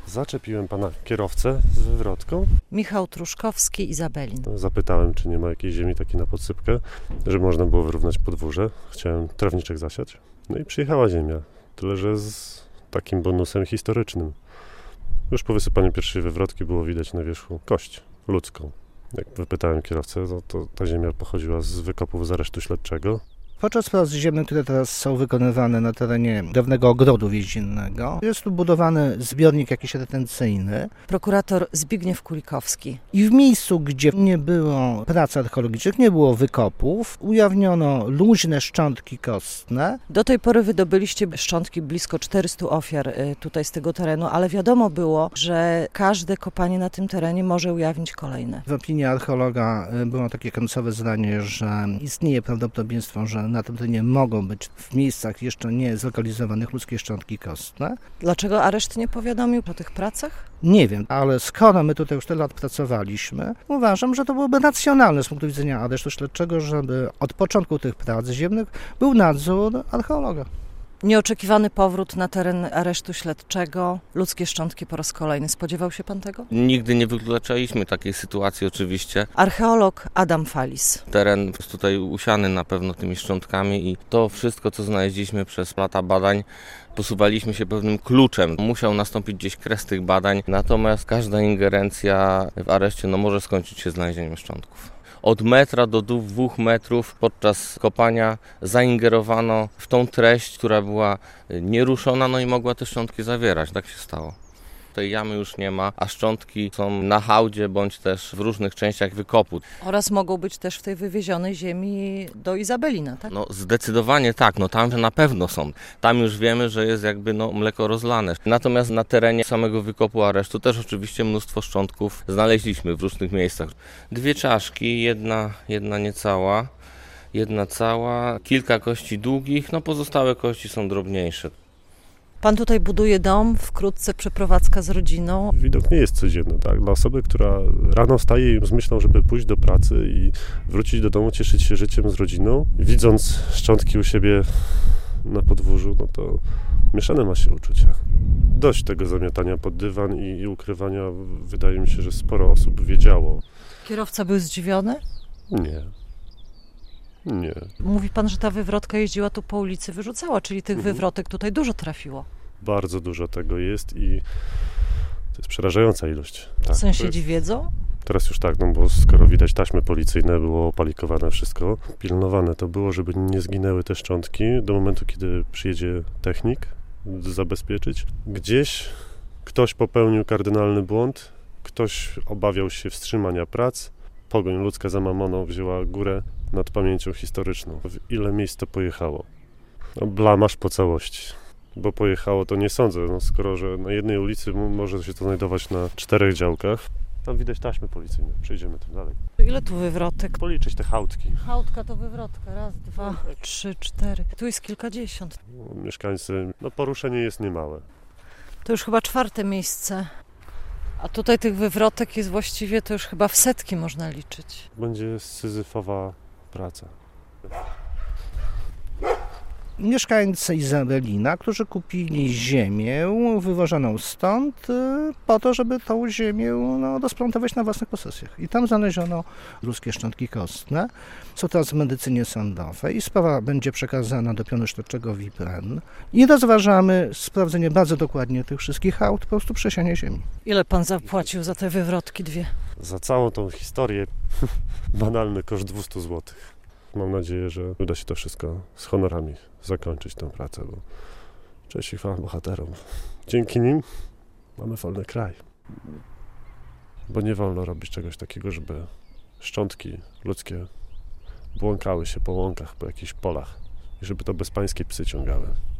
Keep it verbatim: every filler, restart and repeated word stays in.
Zaczepiłem pana kierowcę z wywrotką. Michał Truszkowski, Izabelin. Zapytałem, czy nie ma jakiejś ziemi takiej na podsypkę, żeby można było wyrównać podwórze. Chciałem trawniczek zasiać. No i przyjechała ziemia. Tyle, że z takim bonusem historycznym. Już po wysypaniu pierwszej wywrotki było widać na wierzchu kość ludzką. Jak wypytałem kierowcę, to, to ta ziemia pochodziła z wykopów z aresztu śledczego. Podczas prac ziemnych, które teraz są wykonywane na terenie dawnego ogrodu więziennego, jest tu budowany zbiornik jakiś retencyjny. Prokurator Zbigniew Kulikowski. I w miejscu, gdzie nie było prac archeologicznych, nie było wykopów, ujawniono luźne szczątki kostne. Do tej pory wydobyliście szczątki blisko czterystu ofiar tutaj z tego terenu, ale wiadomo było, że każde kopanie na tym terenie może ujawnić kolejne. W opinii archeologa było takie końcowe zdanie, że istnieje prawdopodobieństwo, że na tym terenie mogą być w miejscach jeszcze nie zlokalizowanych ludzkie szczątki kostne. Dlaczego areszt nie powiadomił o tych pracach? Nie wiem, ale skoro my tutaj już tyle lat pracowaliśmy, uważam, że to byłoby racjonalne z punktu widzenia aresztu śledczego, żeby od początku tych prac ziemnych był nadzór archeologa. Nieoczekiwany powrót na teren aresztu śledczego, ludzkie szczątki po raz kolejny. Spodziewał się pan tego? Nigdy nie wykluczaliśmy takiej sytuacji oczywiście. Archeolog Adam Falis. Teren jest tutaj usiany na pewno tymi szczątkami i to wszystko, co znaleźliśmy przez lata badań, posuwaliśmy się pewnym kluczem. Musiał nastąpić gdzieś kres tych badań, natomiast każda ingerencja w areszcie no, może skończyć się znalezieniem szczątków. Od metra do dwóch metrów podczas kopania zaingerowano w tą treść, która była nieruszona, no i mogła te szczątki zawierać. Tak się stało. Tej jamy już nie ma, a szczątki są na hałdzie bądź też w różnych częściach wykopu. Oraz mogą być też w tej wywiezionej ziemi do Izabelina, tak? No zdecydowanie tak, no tam na pewno są. Tam już wiemy, że jest jakby no, mleko rozlane. Natomiast na terenie samego wykopu aresztu też oczywiście mnóstwo szczątków znaleźliśmy w różnych miejscach. Dwie czaszki, jedna, jedna niecała, jedna cała, kilka kości długich, no pozostałe kości są drobniejsze. Pan tutaj buduje dom, wkrótce przeprowadzka z rodziną. Widok nie jest codzienny, tak? Dla osoby, która rano wstaje z myślą, żeby pójść do pracy i wrócić do domu, cieszyć się życiem z rodziną, widząc szczątki u siebie na podwórzu, no to mieszane ma się uczucia. Dość tego zamiatania pod dywan i, i ukrywania, wydaje mi się, że sporo osób wiedziało. Kierowca był zdziwiony? Nie. Nie. Mówi pan, że ta wywrotka jeździła tu po ulicy, wyrzucała, czyli tych Mhm. wywrotek tutaj dużo trafiło. Bardzo dużo tego jest i to jest przerażająca ilość. Tak, Sąsiedzi jest, wiedzą? teraz już tak, no bo skoro widać taśmy policyjne, było opalikowane wszystko, pilnowane to było, żeby nie zginęły te szczątki do momentu, kiedy przyjedzie technik zabezpieczyć. Gdzieś ktoś popełnił kardynalny błąd, ktoś obawiał się wstrzymania prac, pogoń ludzka za mamoną wzięła górę nad pamięcią historyczną. W ile miejsc to pojechało? No, blamaż po całości. Bo pojechało to nie sądzę, no, skoro że na jednej ulicy może się to znajdować na czterech działkach. Tam widać taśmy policyjne, przejdziemy tym dalej. Ile tu wywrotek? Policzyć te chałtki. Chałtka to wywrotka, raz, dwa, trzy, cztery. Tu jest kilkadziesiąt. No, mieszkańcy, no poruszenie jest niemałe. To już chyba czwarte miejsce. A tutaj tych wywrotek jest właściwie, to już chyba w setki można liczyć. Będzie syzyfowa praca. Mieszkańcy Izabelina, którzy kupili ziemię wywożoną stąd y, po to, żeby tą ziemię no, rozplątować na własnych posesjach. I tam znaleziono ludzkie szczątki kostne. Są teraz w medycynie sądowej i sprawa będzie przekazana do pionu śledczego W I P R E N. I rozważamy sprawdzenie bardzo dokładnie tych wszystkich hałd, po prostu przesianie ziemi. Ile pan zapłacił za te wywrotki dwie? Za całą tą historię banalny koszt dwieście złotych. Mam nadzieję, że uda się to wszystko z honorami zakończyć tę pracę, bo cześć i chwała bohaterom. Dzięki nim mamy wolny kraj. Bo nie wolno robić czegoś takiego, żeby szczątki ludzkie błąkały się po łąkach, po jakichś polach i żeby to bezpańskie psy ciągały.